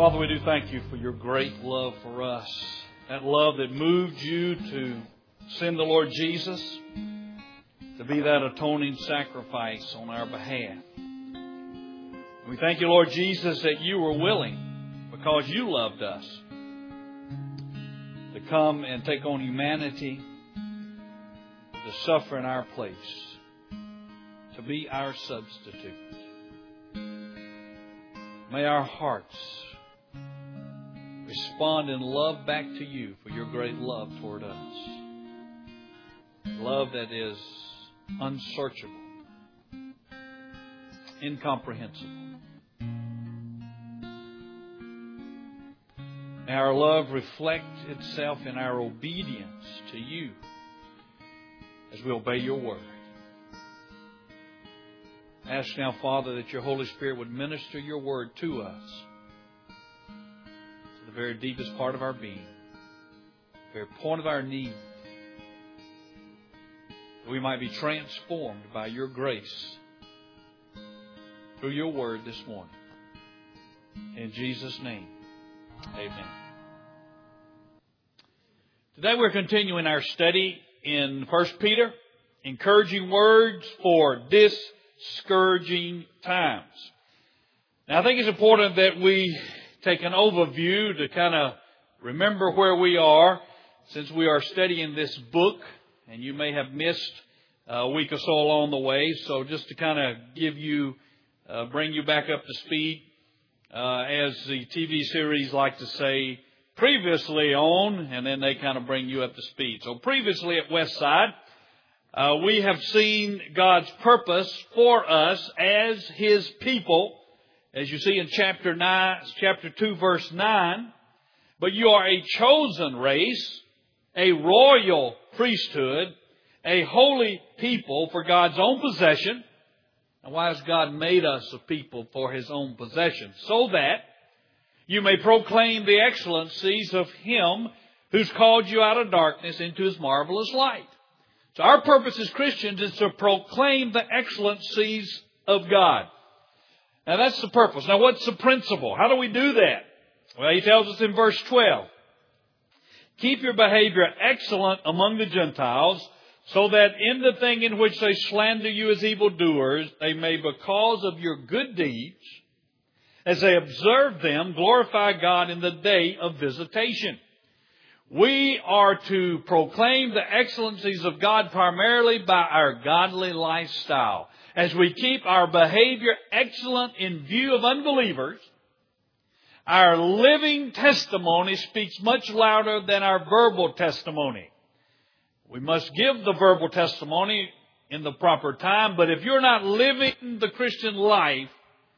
Father, we do thank you for your great love for us. That love that moved you to send the Lord Jesus to be that atoning sacrifice on our behalf. We thank you, Lord Jesus, that you were willing, because you loved us, to come and take on humanity, to suffer in our place, to be our substitute. May our hearts respond in love back to you for your great love toward us. Love that is unsearchable, incomprehensible. May our love reflect itself in our obedience to you as we obey your word. I ask now, Father, that your Holy Spirit would minister your word to us, to the very deepest part of our being, the very point of our need, that we might be transformed by your grace through your word this morning. In Jesus' name, amen. Today we're continuing our study in 1 Peter, encouraging words for discouraging times. Now, I think it's important that we take an overview to kind of remember where we are, since we are studying this book, and you may have missed a week or so along the way. So just to kind of give you, bring you back up to speed, as the TV series like to say, previously on, and then they kind of bring you up to speed. So previously at Westside, we have seen God's purpose for us as His people, as you see in chapter 2, verse 9. But you are a chosen race, a royal priesthood, a holy people for God's own possession. And why has God made us a people for His own possession? So that you may proclaim the excellencies of Him who's called you out of darkness into His marvelous light. So our purpose as Christians is to proclaim the excellencies of God. Now that's the purpose. Now what's the principle? How do we do that? Well, he tells us in verse 12, keep your behavior excellent among the Gentiles, so that in the thing in which they slander you as evildoers, they may, because of your good deeds, as they observe them, glorify God in the day of visitation. We are to proclaim the excellencies of God primarily by our godly lifestyle. As we keep our behavior excellent in view of unbelievers, our living testimony speaks much louder than our verbal testimony. We must give the verbal testimony in the proper time, but if you're not living the Christian life,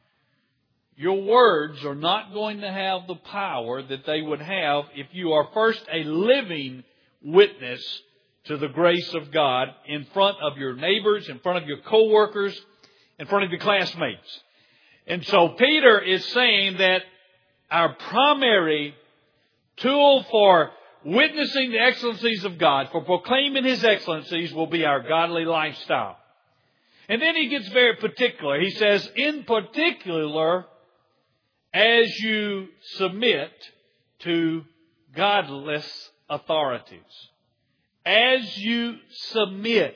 your words are not going to have the power that they would have if you are first a living witness to the grace of God in front of your neighbors, in front of your co-workers, in front of your classmates. And so Peter is saying that our primary tool for witnessing the excellencies of God, for proclaiming His excellencies, will be our godly lifestyle. And then he gets very particular. He says, in particular, as you submit to godless authorities. As you submit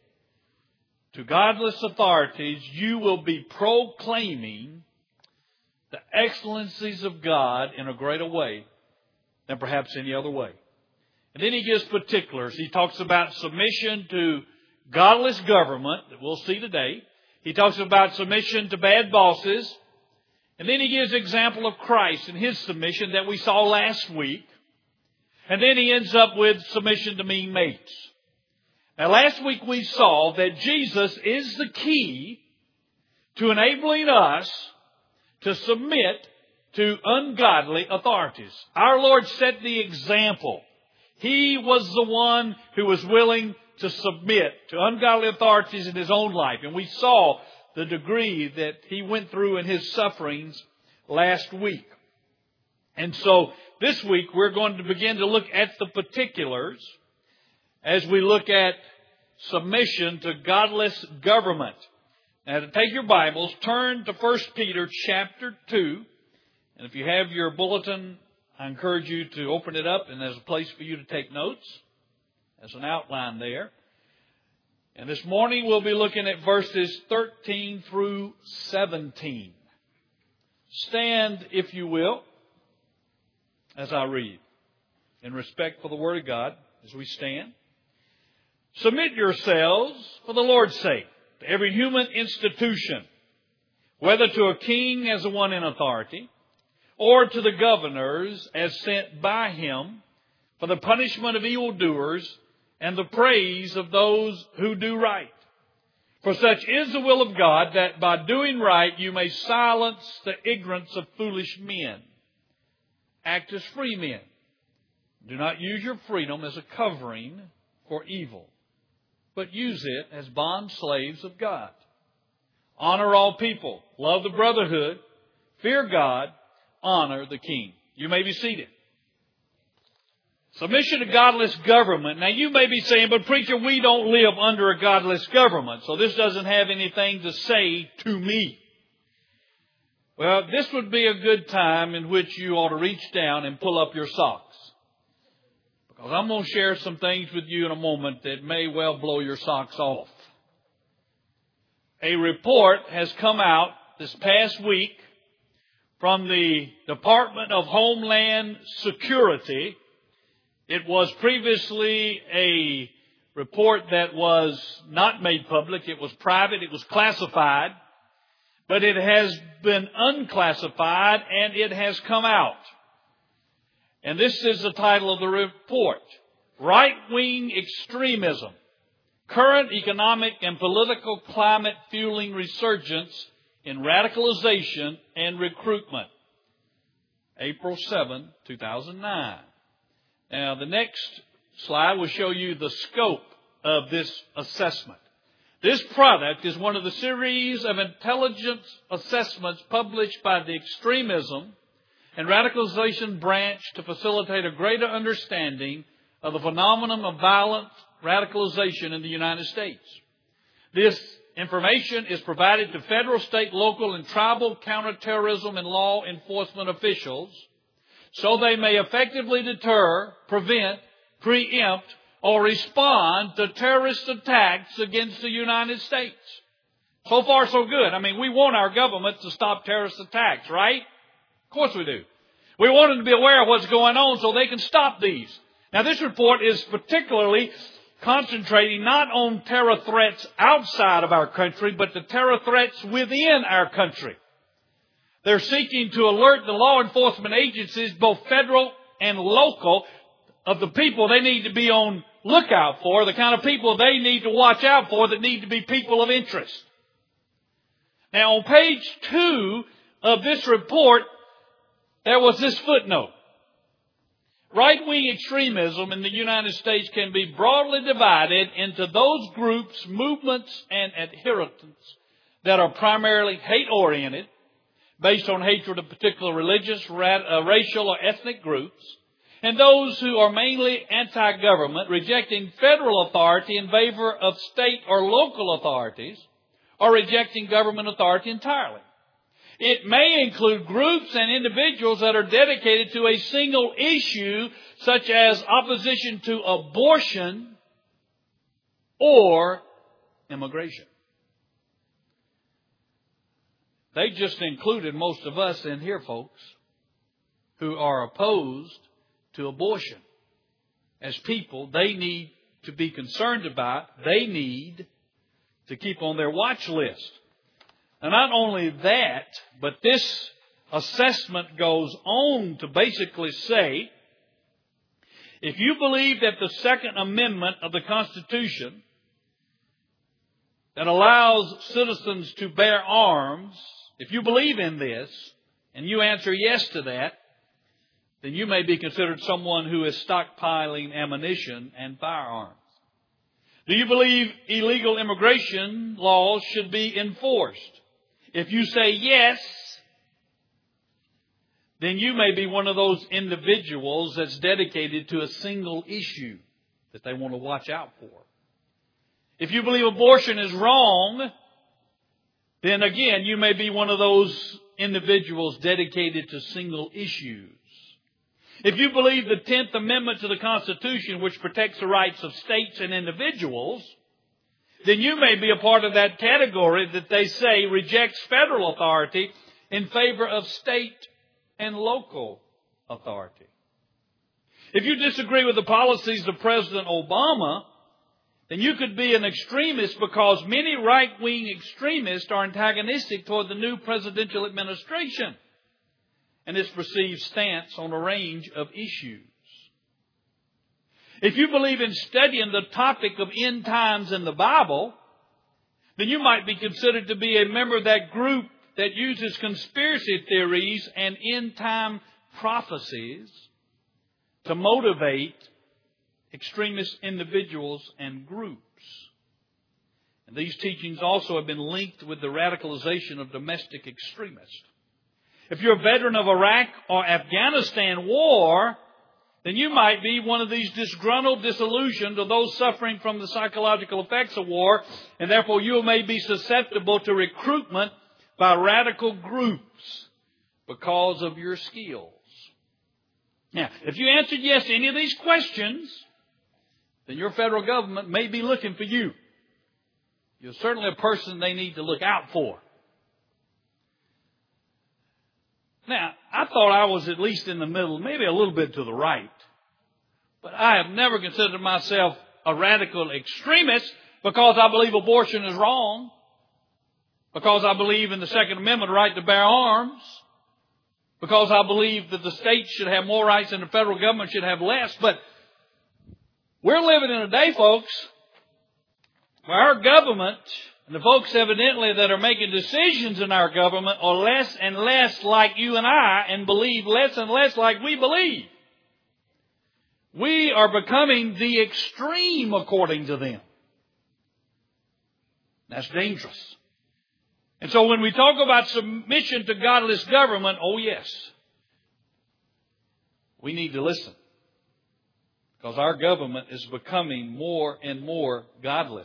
to godless authorities, you will be proclaiming the excellencies of God in a greater way than perhaps any other way. And then he gives particulars. He talks about submission to godless government that we'll see today. He talks about submission to bad bosses. And then he gives example of Christ and His submission that we saw last week. And then he ends up with submission to mean mates. Now last week we saw that Jesus is the key to enabling us to submit to ungodly authorities. Our Lord set the example. He was the one who was willing to submit to ungodly authorities in His own life. And we saw the degree that He went through in His sufferings last week. And so this week we're going to begin to look at the particulars as we look at submission to godless government. Now to take your Bibles, turn to 1 Peter chapter 2. And if you have your bulletin, I encourage you to open it up, and there's a place for you to take notes. There's an outline there. And this morning we'll be looking at verses 13 through 17. Stand, if you will, as I read, in respect for the Word of God as we stand. Submit yourselves, for the Lord's sake, to every human institution, whether to a king as the one in authority, or to the governors as sent by him for the punishment of evildoers and the praise of those who do right. For such is the will of God, that by doing right you may silence the ignorance of foolish men. Act as free men. Do not use your freedom as a covering for evil, but use it as bond slaves of God. Honor all people. Love the brotherhood. Fear God. Honor the king. You may be seated. Submission to godless government. Now you may be saying, but preacher, we don't live under a godless government, so this doesn't have anything to say to me. Well, this would be a good time in which you ought to reach down and pull up your socks. Because I'm going to share some things with you in a moment that may well blow your socks off. A report has come out this past week from the Department of Homeland Security. It was previously a report that was not made public. It was private. It was classified. But it has been unclassified and it has come out. And this is the title of the report: Right-Wing Extremism, Current Economic and Political Climate Fueling Resurgence in Radicalization and Recruitment. April 7, 2009. Now, the next slide will show you the scope of this assessment. This product is one of the series of intelligence assessments published by the Extremism and Radicalization Branch to facilitate a greater understanding of the phenomenon of violent radicalization in the United States. This information is provided to federal, state, local, and tribal counterterrorism and law enforcement officials so they may effectively deter, prevent, preempt, or respond to terrorist attacks against the United States. So far, so good. I mean, we want our government to stop terrorist attacks, right? Of course we do. We want them to be aware of what's going on so they can stop these. Now, this report is particularly concentrating not on terror threats outside of our country, but the terror threats within our country. They're seeking to alert the law enforcement agencies, both federal and local, of the people they need to be on lookout for, the kind of people they need to watch out for that need to be people of interest. Now, on page 2 of this report, there was this footnote. Right-wing extremism in the United States can be broadly divided into those groups, movements, and adherents that are primarily hate-oriented, based on hatred of particular religious, racial, or ethnic groups, and those who are mainly anti-government, rejecting federal authority in favor of state or local authorities, or rejecting government authority entirely. It may include groups and individuals that are dedicated to a single issue, such as opposition to abortion or immigration. They just included most of us in here, folks, who are opposed to abortion as people they need to be concerned about, they need to keep on their watch list. And not only that, but this assessment goes on to basically say, if you believe that the Second Amendment of the Constitution that allows citizens to bear arms, if you believe in this, and you answer yes to that, then you may be considered someone who is stockpiling ammunition and firearms. Do you believe illegal immigration laws should be enforced? If you say yes, then you may be one of those individuals that's dedicated to a single issue that they want to watch out for. If you believe abortion is wrong, then again, you may be one of those individuals dedicated to single issues. If you believe the 10th Amendment to the Constitution, which protects the rights of states and individuals, then you may be a part of that category that they say rejects federal authority in favor of state and local authority. If you disagree with the policies of President Obama, then you could be an extremist because many right-wing extremists are antagonistic toward the new presidential administration and its perceived stance on a range of issues. If you believe in studying the topic of end times in the Bible, then you might be considered to be a member of that group that uses conspiracy theories and end-time prophecies to motivate extremist individuals and groups. And these teachings also have been linked with the radicalization of domestic extremists. If you're a veteran of Iraq or Afghanistan war, then you might be one of these disgruntled, disillusioned, or those suffering from the psychological effects of war, and therefore you may be susceptible to recruitment by radical groups because of your skills. Now, if you answered yes to any of these questions, then your federal government may be looking for you. You're certainly a person they need to look out for. Now, I thought I was at least in the middle, maybe a little bit to the right. But I have never considered myself a radical extremist because I believe abortion is wrong, because I believe in the Second Amendment right to bear arms, because I believe that the states should have more rights and the federal government should have less. But we're living in a day, folks, where our government and the folks evidently that are making decisions in our government are less and less like you and I and believe less and less like we believe. We are becoming the extreme according to them. That's dangerous. And so when we talk about submission to godless government, oh yes, we need to listen. Because our government is becoming more and more godless.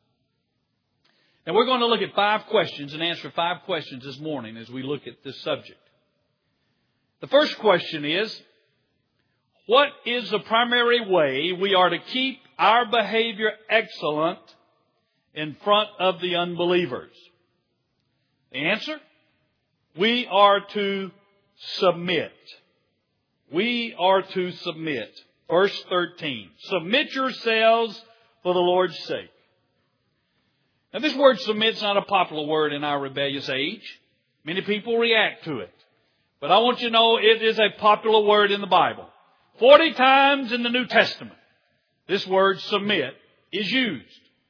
Now we're going to look at 5 questions and answer 5 questions this morning as we look at this subject. The first question is, what is the primary way we are to keep our behavior excellent in front of the unbelievers? The answer? We are to submit. We are to submit. Verse 13. Submit yourselves for the Lord's sake. Now this word submit is not a popular word in our rebellious age. Many people react to it. But I want you to know it is a popular word in the Bible. 40 times in the New Testament, this word submit is used.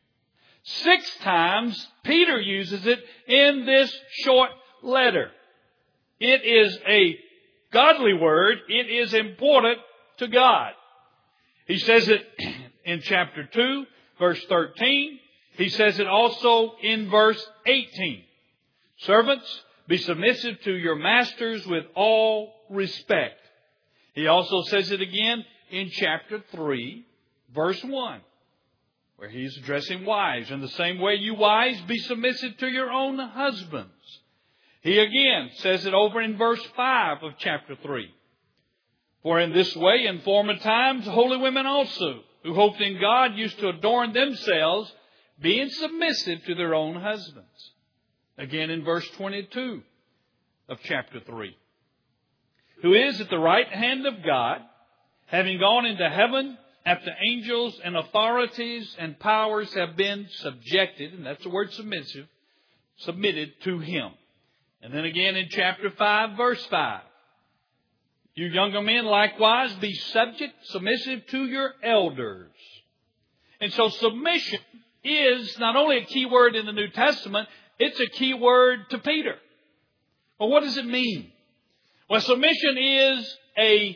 6 times Peter uses it in this short letter. It is a godly word. It is important to God. He says it in chapter 2, verse 13. He says it also in verse 18. Servants, be submissive to your masters with all respect. He also says it again in chapter 3, verse 1, where he's addressing wives. In the same way, you wives, be submissive to your own husbands. He again says it over in verse 5 of chapter 3. For in this way, in former times, holy women also, who hoped in God, used to adorn themselves, being submissive to their own husbands. Again in verse 22 of chapter 3. Who is at the right hand of God, having gone into heaven after angels and authorities and powers have been subjected, and that's the word submissive, submitted to Him. And then again in chapter 5, verse 5. You younger men likewise be submissive to your elders. And so submission is not only a key word in the New Testament, it's a key word to Peter. Well, what does it mean? Well, submission is a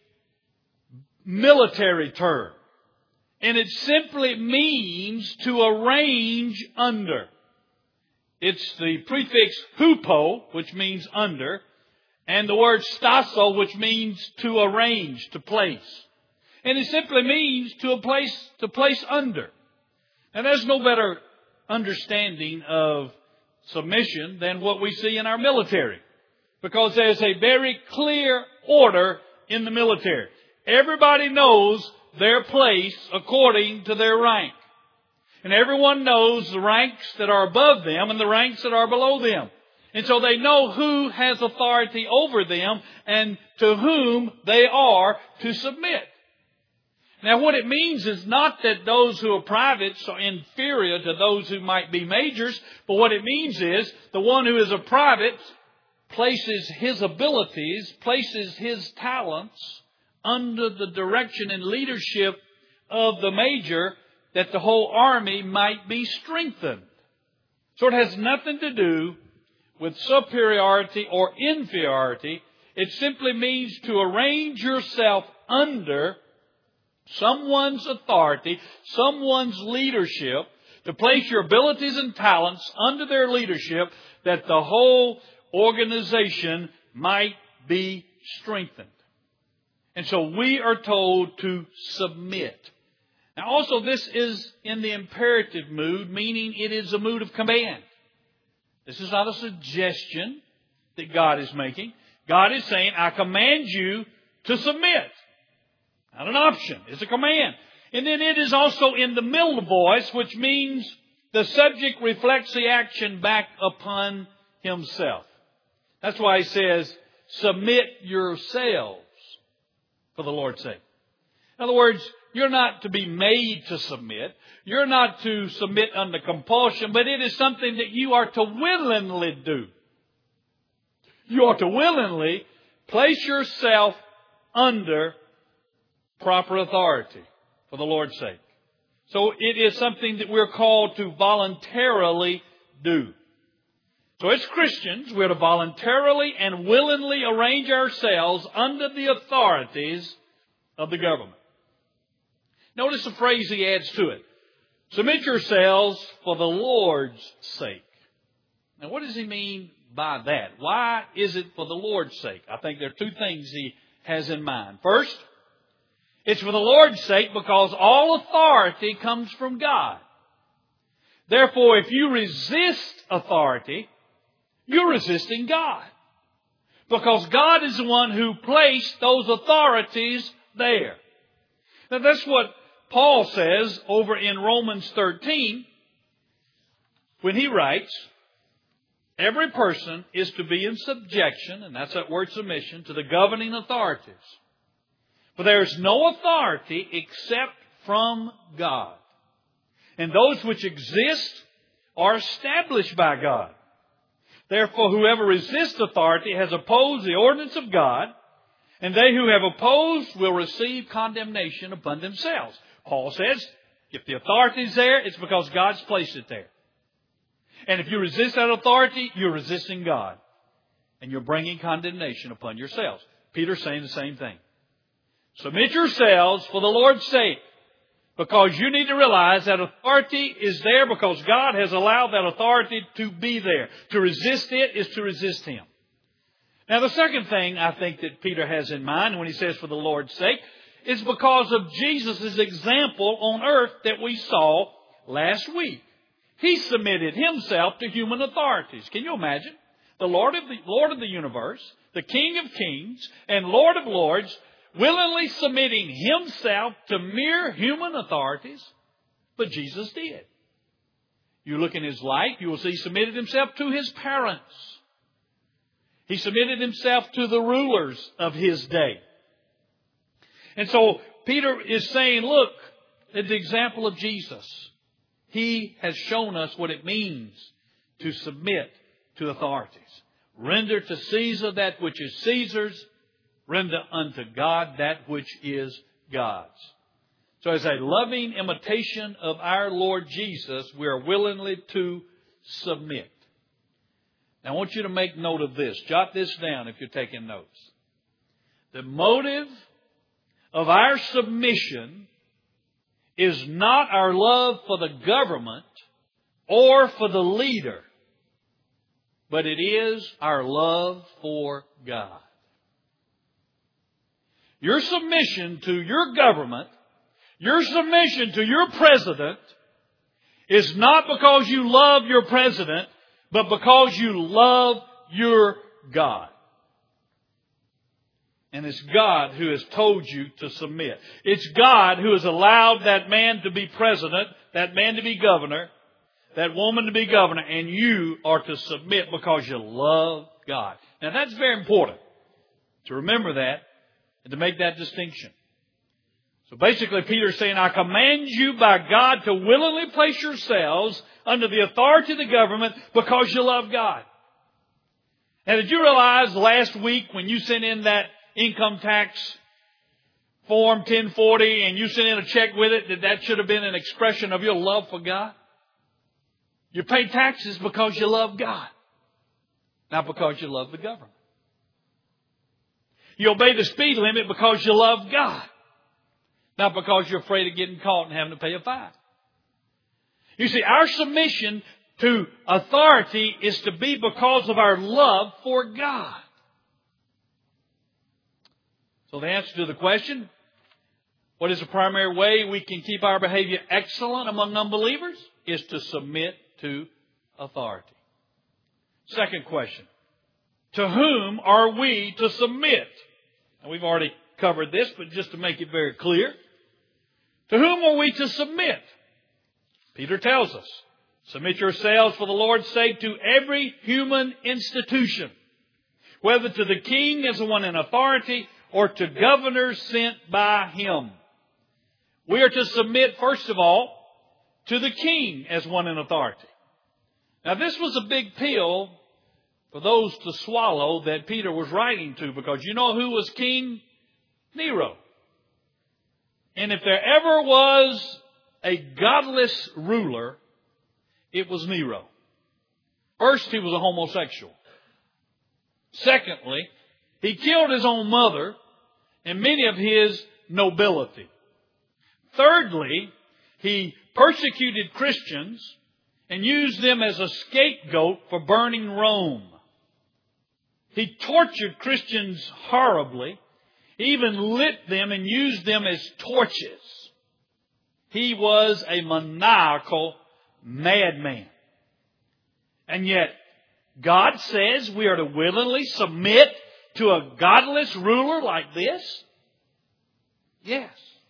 military term. And it simply means to arrange under. It's the prefix hupo, which means under, and the word stasso, which means to arrange, to place. And it simply means to place under. And there's no better understanding of submission than what we see in our military. Because there's a very clear order in the military. Everybody knows their place according to their rank. And everyone knows the ranks that are above them and the ranks that are below them. And so they know who has authority over them and to whom they are to submit. Now what it means is not that those who are privates are inferior to those who might be majors, but what it means is the one who is a private places his abilities, places his talents under the direction and leadership of the major, that the whole army might be strengthened. So it has nothing to do with superiority or inferiority. It simply means to arrange yourself under someone's authority, someone's leadership, to place your abilities and talents under their leadership, that the whole organization might be strengthened. And so we are told to submit. Now also this is in the imperative mood, meaning it is a mood of command. This is not a suggestion that God is making. God is saying, I command you to submit. Not an option. It's a command. And then it is also in the middle voice, which means the subject reflects the action back upon himself. That's why he says, submit yourselves for the Lord's sake. In other words, you're not to be made to submit. You're not to submit under compulsion, but it is something that you are to willingly do. You are to willingly place yourself under proper authority for the Lord's sake. So it is something that we're called to voluntarily do. So as Christians, we're to voluntarily and willingly arrange ourselves under the authorities of the government. Notice the phrase he adds to it. Submit yourselves for the Lord's sake. Now what does he mean by that? Why is it for the Lord's sake? I think there are two things he has in mind. First, it's for the Lord's sake because all authority comes from God. Therefore, if you resist authority, you're resisting God. Because God is the one who placed those authorities there. Now that's what Paul says over in Romans 13 when he writes, every person is to be in subjection, and that's that word submission, to the governing authorities. For there is no authority except from God. And those which exist are established by God. Therefore, whoever resists authority has opposed the ordinance of God, and they who have opposed will receive condemnation upon themselves. Paul says, if the authority is there, it's because God's placed it there. And if you resist that authority, you're resisting God. And you're bringing condemnation upon yourselves. Peter's saying the same thing. Submit yourselves for the Lord's sake. Because you need to realize that authority is there because God has allowed that authority to be there. To resist it is to resist Him. Now the second thing I think that Peter has in mind when he says for the Lord's sake is because of Jesus' example on earth that we saw last week. He submitted Himself to human authorities. Can you imagine? The Lord of the universe, the King of kings and Lord of lords, willingly submitting Himself to mere human authorities. But Jesus did. You look in His life, you will see He submitted Himself to His parents. He submitted Himself to the rulers of His day. And so Peter is saying, look at the example of Jesus. He has shown us what it means to submit to authorities. Render to Caesar that which is Caesar's. Render unto God that which is God's. So as a loving imitation of our Lord Jesus, we are willingly to submit. Now I want you to make note of this. Jot this down if you're taking notes. The motive of our submission is not our love for the government or for the leader, but it is our love for God. Your submission to your government, your submission to your president is not because you love your president, but because you love your God. And it's God who has told you to submit. It's God who has allowed that man to be president, that man to be governor, that woman to be governor, and you are to submit because you love God. Now that's very important to remember that and to make that distinction. So basically Peter's saying, I command you by God to willingly place yourselves under the authority of the government because you love God. Now did you realize last week when you sent in that income tax form 1040 and you sent in a check with it, that should have been an expression of your love for God? You pay taxes because you love God, not because you love the government. You obey the speed limit because you love God, not because you're afraid of getting caught and having to pay a fine. You see, our submission to authority is to be because of our love for God. So the answer to the question, what is the primary way we can keep our behavior excellent among unbelievers? Is to submit to authority. Second question, to whom are we to submit? Now we've already covered this, but just to make it very clear, to whom are we to submit? Peter tells us, submit yourselves for the Lord's sake to every human institution, whether to the king as the one in authority or to governors sent by him. We are to submit, first of all, to the king as one in authority. Now this was a big pill for those to swallow that Peter was writing to, because you know who was king? Nero. And if there ever was a godless ruler, it was Nero. First, he was a homosexual. Secondly, he killed his own mother and many of his nobility. Thirdly, he persecuted Christians and used them as a scapegoat for burning Rome. He tortured Christians horribly, even lit them and used them as torches. He was a maniacal madman. And yet, God says we are to willingly submit to a godless ruler like this? Yes.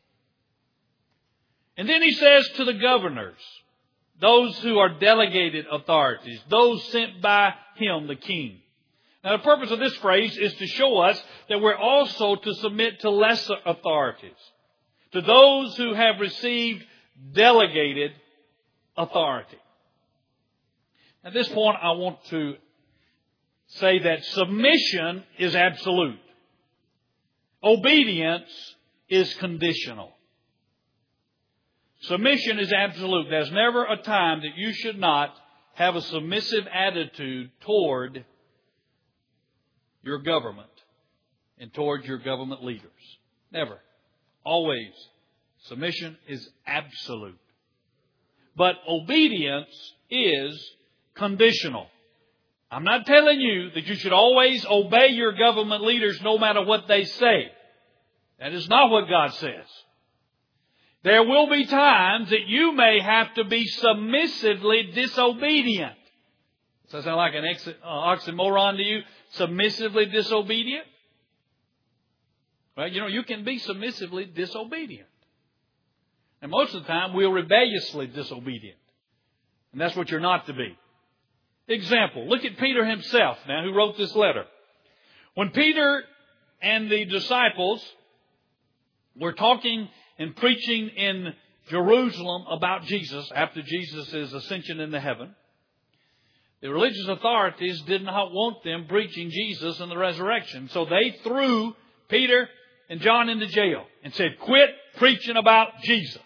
And then he says to the governors, those who are delegated authorities, those sent by him, the king. Now the purpose of this phrase is to show us that we're also to submit to lesser authorities, to those who have received delegated authority. At this point, I want to say that submission is absolute. Obedience is conditional. Submission is absolute. There's never a time that you should not have a submissive attitude toward your government and toward your government leaders. Never. Always. Submission is absolute. But obedience is conditional. I'm not telling you that you should always obey your government leaders no matter what they say. That is not what God says. There will be times that you may have to be submissively disobedient. Does that sound like an oxymoron to you? Submissively disobedient? Well, you can be submissively disobedient. And most of the time, we're rebelliously disobedient. And that's what you're not to be. Example, look at Peter himself now, who wrote this letter. When Peter and the disciples were talking and preaching in Jerusalem about Jesus after Jesus' ascension into heaven, the religious authorities did not want them preaching Jesus and the resurrection. So they threw Peter and John into jail and said, quit preaching about Jesus.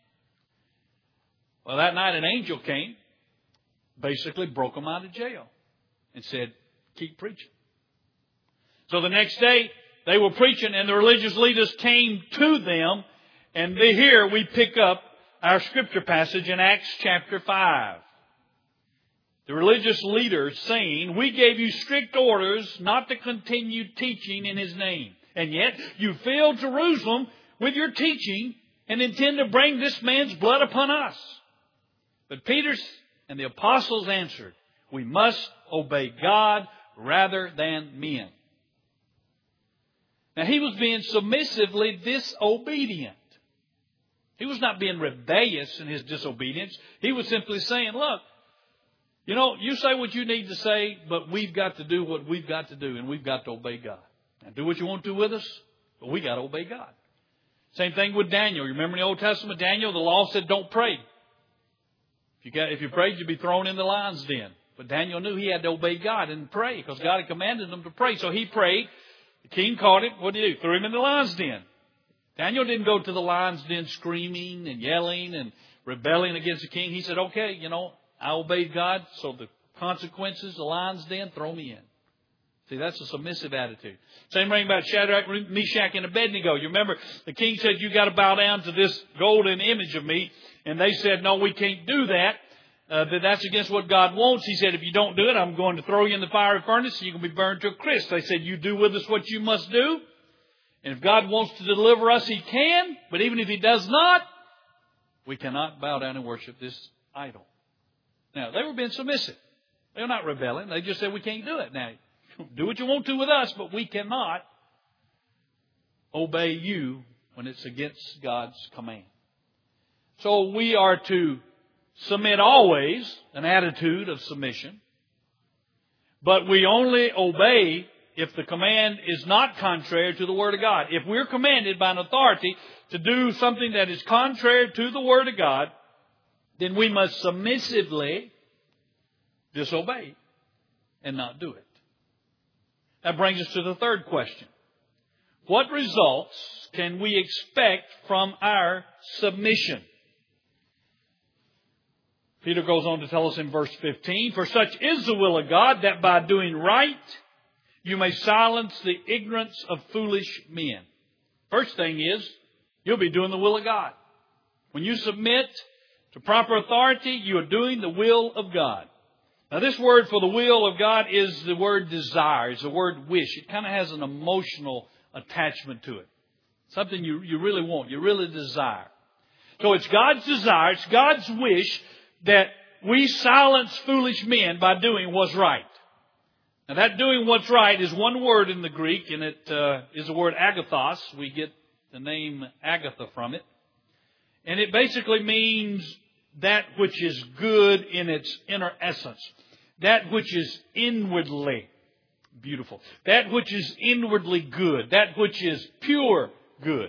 Well, that night an angel came, basically broke them out of jail and said, keep preaching. So the next day they were preaching and the religious leaders came to them, and here we pick up our scripture passage in Acts chapter 5. The religious leaders saying, we gave you strict orders not to continue teaching in His name. And yet you fill Jerusalem with your teaching and intend to bring this man's blood upon us. But Peter and the apostles answered, we must obey God rather than men. Now, he was being submissively disobedient. He was not being rebellious in his disobedience. He was simply saying, look, you say what you need to say, but we've got to do what we've got to do, and we've got to obey God. Now, do what you want to with us, but we got to obey God. Same thing with Daniel. You remember in the Old Testament, Daniel, the law said don't pray. If you prayed, you'd be thrown in the lion's den. But Daniel knew he had to obey God and pray because God had commanded him to pray. So he prayed. The king caught him. What did he do? Threw him in the lion's den. Daniel didn't go to the lion's den screaming and yelling and rebelling against the king. He said, okay, I obeyed God, so the consequences, the lion's den, throw me in. See, that's a submissive attitude. Same thing about Shadrach, Meshach, and Abednego. You remember the king said, you got to bow down to this golden image of me. And they said, no, we can't do that. That's against what God wants. He said, if you don't do it, I'm going to throw you in the fiery furnace and you're going to be burned to a crisp. They said, you do with us what you must do. And if God wants to deliver us, He can. But even if He does not, we cannot bow down and worship this idol. Now, they were being submissive. They were not rebelling. They just said, we can't do it. Now, do what you want to with us, but we cannot obey you when it's against God's command. So we are to submit always, an attitude of submission. But we only obey if the command is not contrary to the Word of God. If we're commanded by an authority to do something that is contrary to the Word of God, then we must submissively disobey and not do it. That brings us to the third question. What results can we expect from our submission? Peter goes on to tell us in verse 15, for such is the will of God, that by doing right you may silence the ignorance of foolish men. First thing is, you'll be doing the will of God. When you submit to proper authority, you are doing the will of God. Now, this word for the will of God is the word desire. It's the word wish. It kind of has an emotional attachment to it. Something you really want, you really desire. So it's God's desire, it's God's wish that we silence foolish men by doing what's right. Now, that doing what's right is one word in the Greek, and it is the word agathos. We get the name Agatha from it. And it basically means that which is good in its inner essence. That which is inwardly beautiful. That which is inwardly good. That which is pure good.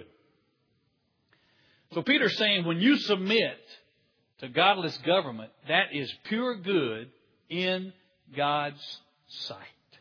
So Peter's saying when you submit to godless government, that is pure good in God's sight.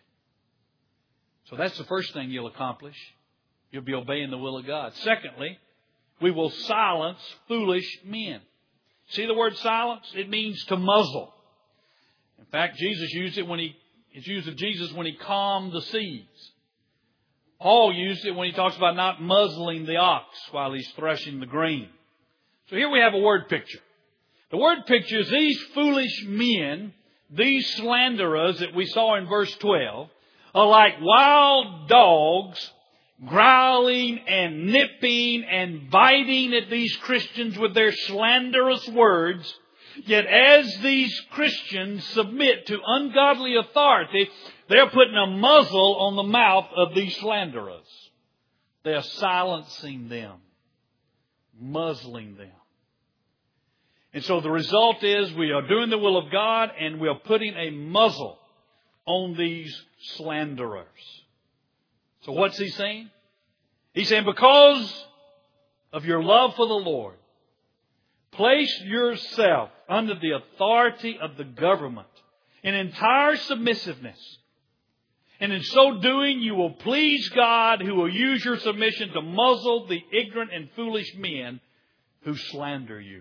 So that's the first thing you'll accomplish. You'll be obeying the will of God. Secondly, we will silence foolish men. See the word silence? It means to muzzle. In fact, Jesus used it it's used of Jesus when He calmed the seas. Paul used it when he talks about not muzzling the ox while he's threshing the grain. So here we have a word picture. The word picture is these foolish men, these slanderers that we saw in verse 12, are like wild dogs growling and nipping and biting at these Christians with their slanderous words. Yet as these Christians submit to ungodly authority, they're putting a muzzle on the mouth of these slanderers. They're silencing them, muzzling them. And so the result is we are doing the will of God and we are putting a muzzle on these slanderers. So what's he saying? He's saying because of your love for the Lord, place yourself under the authority of the government in entire submissiveness. And in so doing, you will please God, who will use your submission to muzzle the ignorant and foolish men who slander you.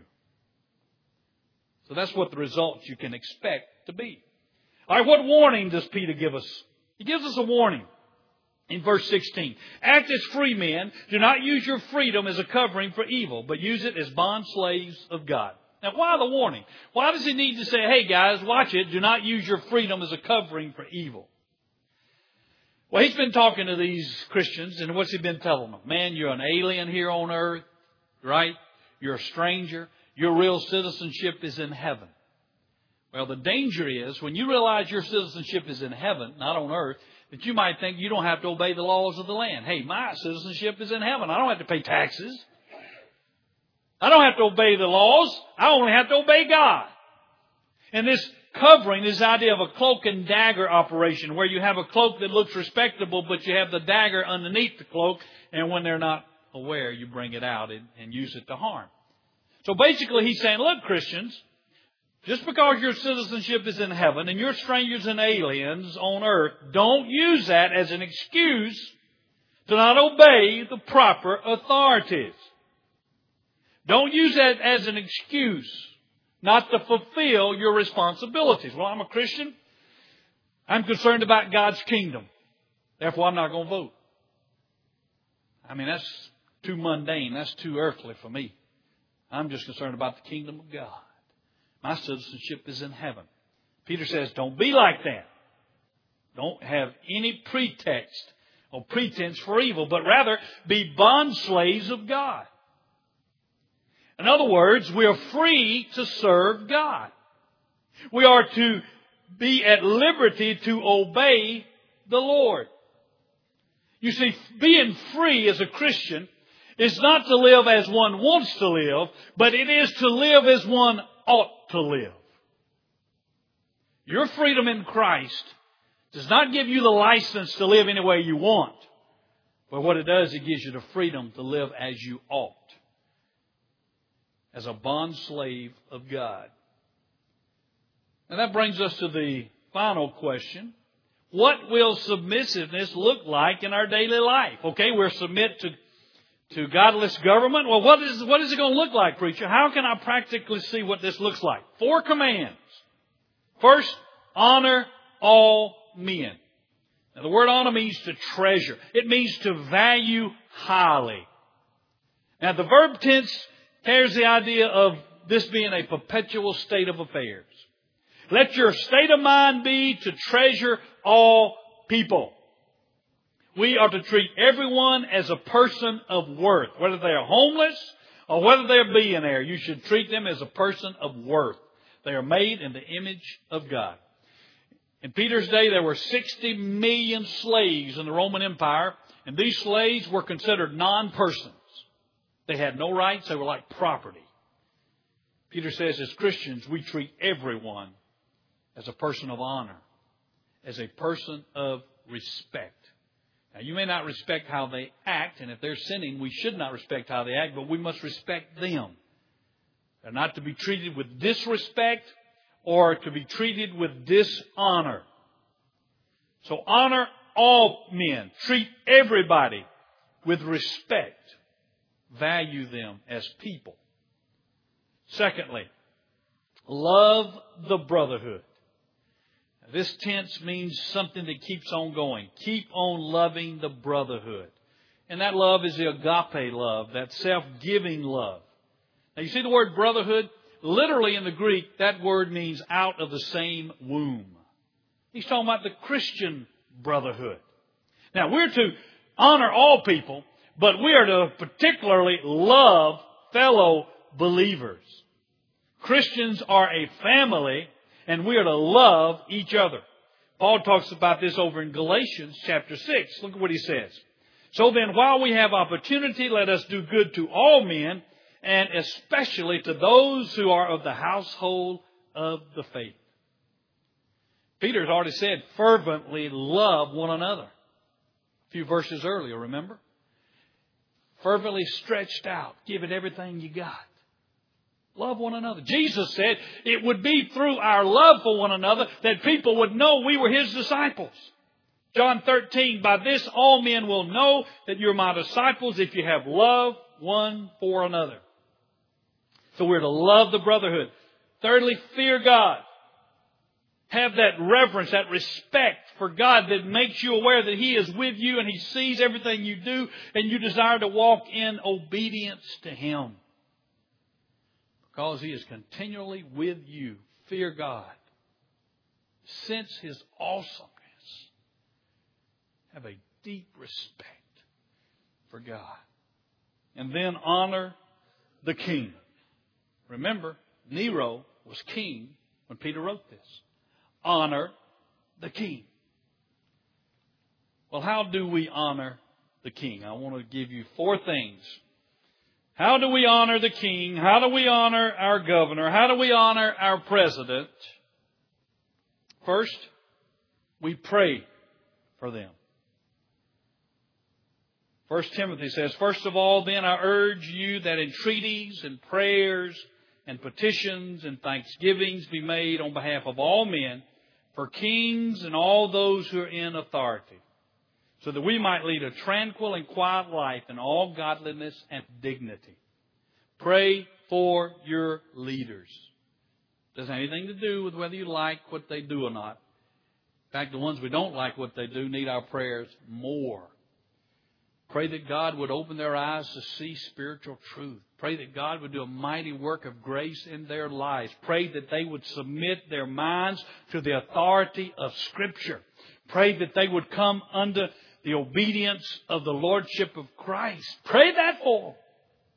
So that's what the results you can expect to be. All right, what warning does Peter give us? He gives us a warning in verse 16. Act as free men. Do not use your freedom as a covering for evil, but use it as bond slaves of God. Now, why the warning? Why does he need to say, hey guys, watch it. Do not use your freedom as a covering for evil? Well, he's been talking to these Christians, and what's he been telling them? Man, you're an alien here on earth, right? You're a stranger. Your real citizenship is in heaven. Well, the danger is when you realize your citizenship is in heaven, not on earth, that you might think you don't have to obey the laws of the land. Hey, my citizenship is in heaven. I don't have to pay taxes. I don't have to obey the laws. I only have to obey God. And this covering, this idea of a cloak and dagger operation, where you have a cloak that looks respectable, but you have the dagger underneath the cloak, and when they're not aware, you bring it out and use it to harm. So basically, he's saying, look, Christians, just because your citizenship is in heaven and you're strangers and aliens on earth, don't use that as an excuse to not obey the proper authorities. Don't use that as an excuse not to fulfill your responsibilities. Well, I'm a Christian. I'm concerned about God's kingdom. Therefore, I'm not going to vote. I mean, that's too mundane. That's too earthly for me. I'm just concerned about the kingdom of God. My citizenship is in heaven. Peter says, don't be like that. Don't have any pretext or pretense for evil, but rather be bond slaves of God. In other words, we are free to serve God. We are to be at liberty to obey the Lord. You see, being free as a Christian is not to live as one wants to live, but it is to live as one ought to live. Your freedom in Christ does not give you the license to live any way you want. But what it does, it gives you the freedom to live as you ought. As a bond slave of God. And that brings us to the final question. What will submissiveness look like in our daily life? Okay, we're submit to godless government. Well, what is it going to look like, preacher? How can I practically see what this looks like? 4 commands. First, honor all men. Now, the word honor means to treasure. It means to value highly. Now, the verb tense carries the idea of this being a perpetual state of affairs. Let your state of mind be to treasure all people. We are to treat everyone as a person of worth. Whether they are homeless or whether they're a billionaire, you should treat them as a person of worth. They are made in the image of God. In Peter's day, there were 60 million slaves in the Roman Empire, and these slaves were considered non-persons. They had no rights. They were like property. Peter says, as Christians, we treat everyone as a person of honor, as a person of respect. Now, you may not respect how they act, and if they're sinning, we should not respect how they act, but we must respect them. They're not to be treated with disrespect or to be treated with dishonor. So honor all men. Treat everybody with respect. Value them as people. Secondly, love the brotherhood. Now, this tense means something that keeps on going. Keep on loving the brotherhood. And that love is the agape love, that self-giving love. Now you see the word brotherhood? Literally in the Greek, that word means out of the same womb. He's talking about the Christian brotherhood. Now we're to honor all people, but we are to particularly love fellow believers. Christians are a family, and we are to love each other. Paul talks about this over in Galatians chapter 6. Look at what he says. So then, while we have opportunity, let us do good to all men, and especially to those who are of the household of the faith. Peter's already said, fervently love one another. A few verses earlier, remember? Fervently stretched out. Give it everything you got. Love one another. Jesus said it would be through our love for one another that people would know we were His disciples. John 13, by this all men will know that you're my disciples if you have love one for another. So we're to love the brotherhood. Thirdly, fear God. Have that reverence, that respect for God that makes you aware that He is with you and He sees everything you do and you desire to walk in obedience to Him. Because He is continually with you. Fear God. Sense His awesomeness. Have a deep respect for God. And then honor the king. Remember, Nero was king when Peter wrote this. Honor the king. Well, how do we honor the king? I want to give you 4 things. How do we honor the king? How do we honor our governor? How do we honor our president? First, we pray for them. 1 Timothy says, first of all, then I urge you that entreaties and prayers and petitions and thanksgivings be made on behalf of all men, for kings and all those who are in authority, so that we might lead a tranquil and quiet life in all godliness and dignity. Pray for your leaders. Doesn't have anything to do with whether you like what they do or not. In fact, the ones we don't like what they do need our prayers more. Pray that God would open their eyes to see spiritual truth. Pray that God would do a mighty work of grace in their lives. Pray that they would submit their minds to the authority of Scripture. Pray that they would come under the obedience of the Lordship of Christ. Pray that for them.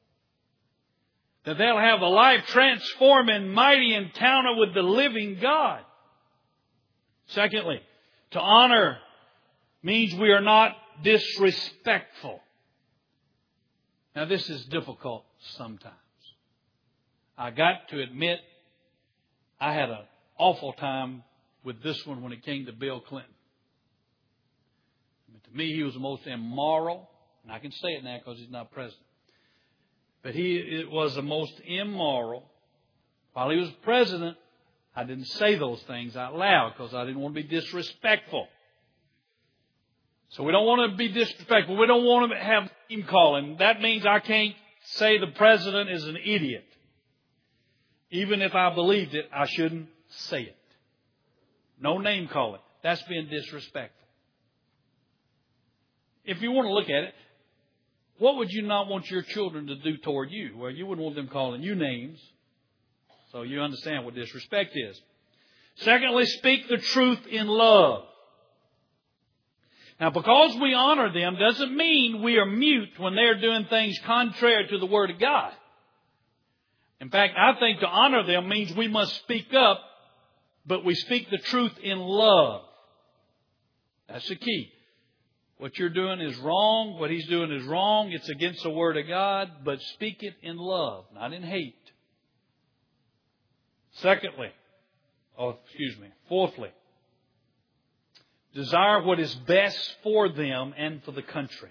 That they'll have a life-transforming, mighty encounter with the living God. Secondly, to honor means we are not disrespectful. Now, this is difficult sometimes. I got to admit, I had an awful time with this one when it came to Bill Clinton. To me, he was the most immoral, and I can say it now because he's not president. But he was the most immoral. While he was president, I didn't say those things out loud because I didn't want to be disrespectful. So we don't want to be disrespectful. We don't want to have name calling. That means I can't say the president is an idiot. Even if I believed it, I shouldn't say it. No name calling. That's being disrespectful. If you want to look at it, what would you not want your children to do toward you? Well, you wouldn't want them calling you names. So you understand what disrespect is. Secondly, speak the truth in love. Now, because we honor them doesn't mean we are mute when they're doing things contrary to the Word of God. In fact, I think to honor them means we must speak up, but we speak the truth in love. That's the key. What you're doing is wrong. What he's doing is wrong. It's against the Word of God, but speak it in love, not in hate. Fourthly, desire what is best for them and for the country.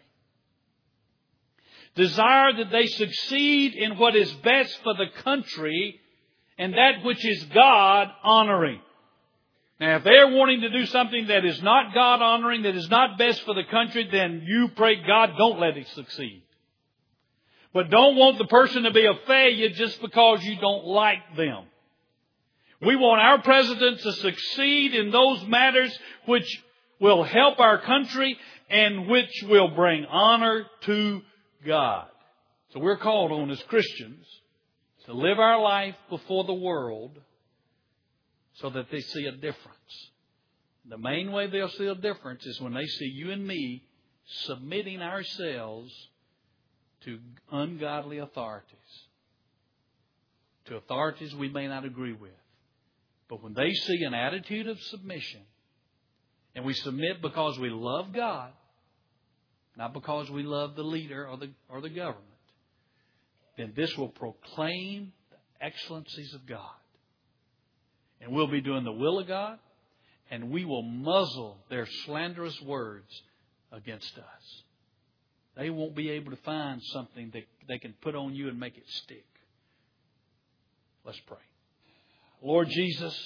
Desire that they succeed in what is best for the country and that which is God honoring. Now, if they're wanting to do something that is not God honoring, that is not best for the country, then you pray, God, don't let it succeed. But don't want the person to be a failure just because you don't like them. We want our president to succeed in those matters which will help our country and which will bring honor to God. So we're called on as Christians to live our life before the world so that they see a difference. The main way they'll see a difference is when they see you and me submitting ourselves to ungodly authorities. To authorities we may not agree with. But when they see an attitude of submission, and we submit because we love God, not because we love the leader or the government, then this will proclaim the excellencies of God. And we'll be doing the will of God, and we will muzzle their slanderous words against us. They won't be able to find something that they can put on you and make it stick. Let's pray. Lord Jesus,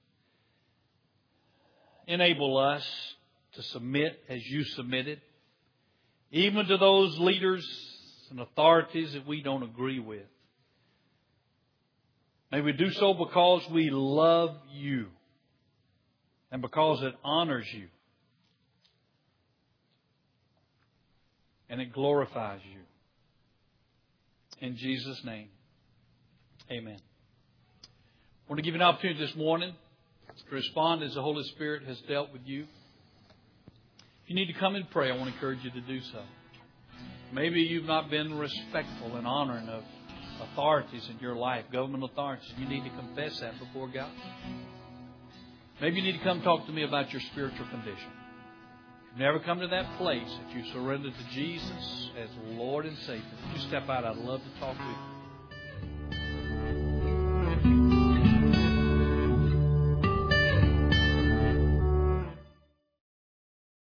enable us to submit as you submitted, even to those leaders and authorities that we don't agree with. May we do so because we love you and because it honors you and it glorifies you. In Jesus' name, amen. I want to give you an opportunity this morning to respond as the Holy Spirit has dealt with you. If you need to come and pray, I want to encourage you to do so. Maybe you've not been respectful and honoring of authorities in your life, government authorities. You need to confess that before God. Maybe you need to come talk to me about your spiritual condition. you've never come to that place that you surrendered to Jesus as Lord and Savior, would you step out? I'd love to talk with you.